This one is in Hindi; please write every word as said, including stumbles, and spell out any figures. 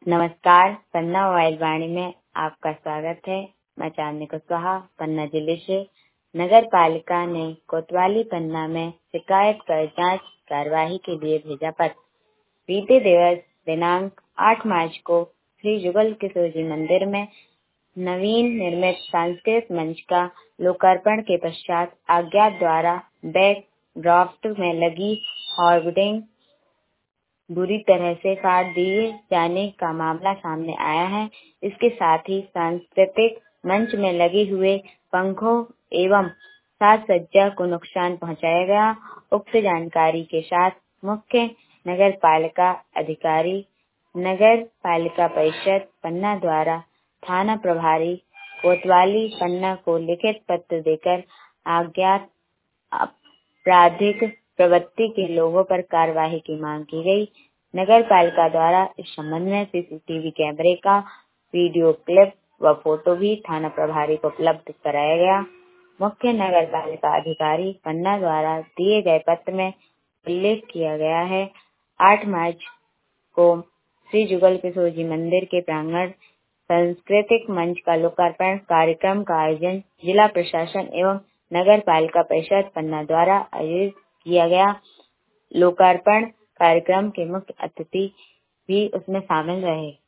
नमस्कार, पन्ना मोबाइल वाणी में आपका स्वागत है। मैं चांदनी कुशवाहा पन्ना जिले से। नगर पालिका ने कोतवाली पन्ना में शिकायत कर जांच कार्यवाही के लिए भेजा पत्र। बीते दिवस दिनांक आठ मार्च को श्री जुगल किशोर जी मंदिर में नवीन निर्मित सांस्कृतिक मंच का लोकार्पण के पश्चात अज्ञात द्वारा बैक ड्राफ्ट में लगी होर्डिंग बुरी तरह से फाड़ दिए जाने का मामला सामने आया है। इसके साथ ही सांस्कृतिक मंच में लगे हुए पंखों एवं साज सज्जा को नुकसान पहुंचाया गया। उक्त जानकारी के साथ मुख्य नगर पालिका अधिकारी नगर पालिका परिषद पन्ना द्वारा थाना प्रभारी कोतवाली पन्ना को लिखित पत्र देकर अज्ञात आपराधिक प्रवृत्ति के लोगों पर कार्यवाही की मांग की गई। नगर पालिका द्वारा इस संबंध में सीसीटीवी कैमरे का वीडियो क्लिप व फोटो भी थाना प्रभारी को उपलब्ध कराया गया। मुख्य नगर पालिका अधिकारी पन्ना द्वारा दिए गए पत्र में उल्लेख किया गया है। आठ मार्च को श्री जुगल किशोर जी मंदिर के प्रांगण सांस्कृतिक मंच का लोकार्पण कार्यक्रम का आयोजन जिला प्रशासन एवं नगर पालिका परिषद पन्ना द्वारा आयोजित किया गया। लोकार्पण कार्यक्रम के मुख्य अतिथि भी उसमें शामिल रहे।